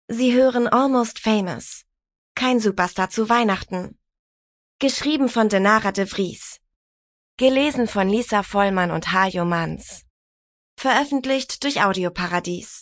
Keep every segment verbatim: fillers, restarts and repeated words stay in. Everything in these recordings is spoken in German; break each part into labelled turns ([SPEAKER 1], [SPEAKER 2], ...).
[SPEAKER 1] Sie hören Almost Famous. Kein Superstar zu Weihnachten. Geschrieben von Denara de Vries. Gelesen von Lisa Vollmann und Hajo Manns. Veröffentlicht durch Audioparadies.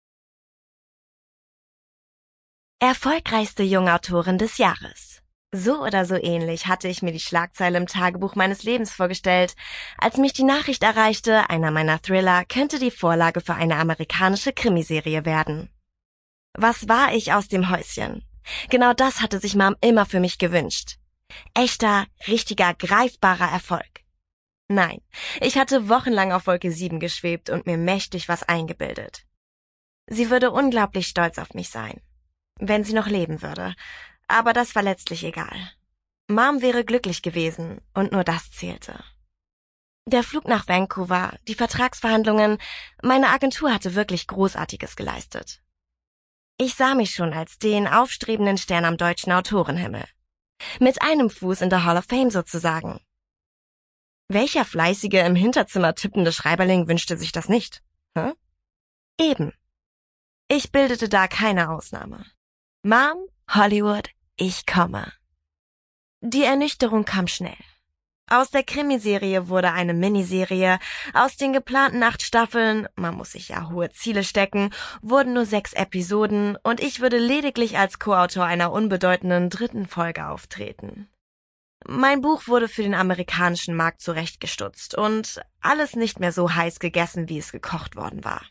[SPEAKER 1] Erfolgreichste Jungautorin des Jahres. So oder so ähnlich hatte ich mir die Schlagzeile im Tagebuch meines Lebens vorgestellt, als mich die Nachricht erreichte, einer meiner Thriller könnte die Vorlage für eine amerikanische Krimiserie werden. Was war ich aus dem Häuschen? Genau das hatte sich Mom immer für mich gewünscht. Echter, richtiger, greifbarer Erfolg. Nein, ich hatte wochenlang auf Wolke sieben geschwebt und mir mächtig was eingebildet. Sie würde unglaublich stolz auf mich sein, wenn sie noch leben würde. Aber das war letztlich egal. Mom wäre glücklich gewesen und nur das zählte. Der Flug nach Vancouver, die Vertragsverhandlungen, meine Agentur hatte wirklich Großartiges geleistet. Ich sah mich schon als den aufstrebenden Stern am deutschen Autorenhimmel. Mit einem Fuß in der Hall of Fame sozusagen. Welcher fleißige, im Hinterzimmer tippende Schreiberling wünschte sich das nicht? Hä? Eben. Ich bildete da keine Ausnahme. Mom, Hollywood, ich komme. Die Ernüchterung kam schnell. Aus der Krimiserie wurde eine Miniserie, aus den geplanten acht Staffeln, man muss sich ja hohe Ziele stecken, wurden nur sechs Episoden und ich würde lediglich als Co-Autor einer unbedeutenden dritten Folge auftreten. Mein Buch wurde für den amerikanischen Markt zurechtgestutzt und alles nicht mehr so heiß gegessen, wie es gekocht worden war.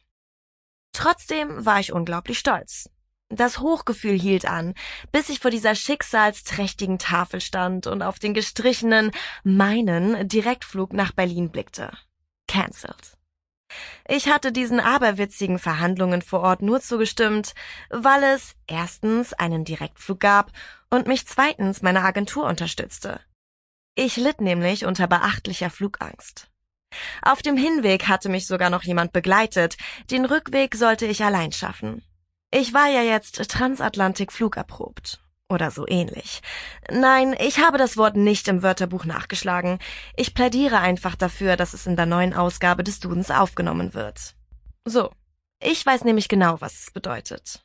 [SPEAKER 1] Trotzdem war ich unglaublich stolz. Das Hochgefühl hielt an, bis ich vor dieser schicksalsträchtigen Tafel stand und auf den gestrichenen, meinen Direktflug nach Berlin blickte. Cancelled. Ich hatte diesen aberwitzigen Verhandlungen vor Ort nur zugestimmt, weil es erstens einen Direktflug gab und mich zweitens meine Agentur unterstützte. Ich litt nämlich unter beachtlicher Flugangst. Auf dem Hinweg hatte mich sogar noch jemand begleitet, den Rückweg sollte ich allein schaffen. Ich war ja jetzt Transatlantik flugerprobt. Oder so ähnlich. Nein, ich habe das Wort nicht im Wörterbuch nachgeschlagen. Ich plädiere einfach dafür, dass es in der neuen Ausgabe des Dudens aufgenommen wird. So, ich weiß nämlich genau, was es bedeutet.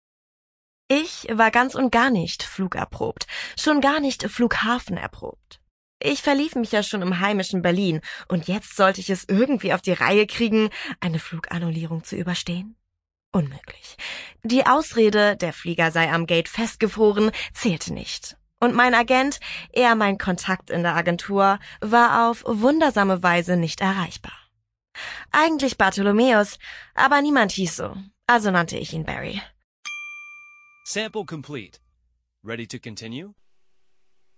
[SPEAKER 1] Ich war ganz und gar nicht flugerprobt, schon gar nicht flughafenerprobt. Ich verlief mich ja schon im heimischen Berlin und jetzt sollte ich es irgendwie auf die Reihe kriegen, eine Flugannullierung zu überstehen? Unmöglich. Die Ausrede, der Flieger sei am Gate festgefroren, zählte nicht. Und mein Agent, eher mein Kontakt in der Agentur, war auf wundersame Weise nicht erreichbar. Eigentlich Bartholomäus, aber niemand hieß so, also nannte ich ihn Barry.
[SPEAKER 2] Sample complete. Ready to continue?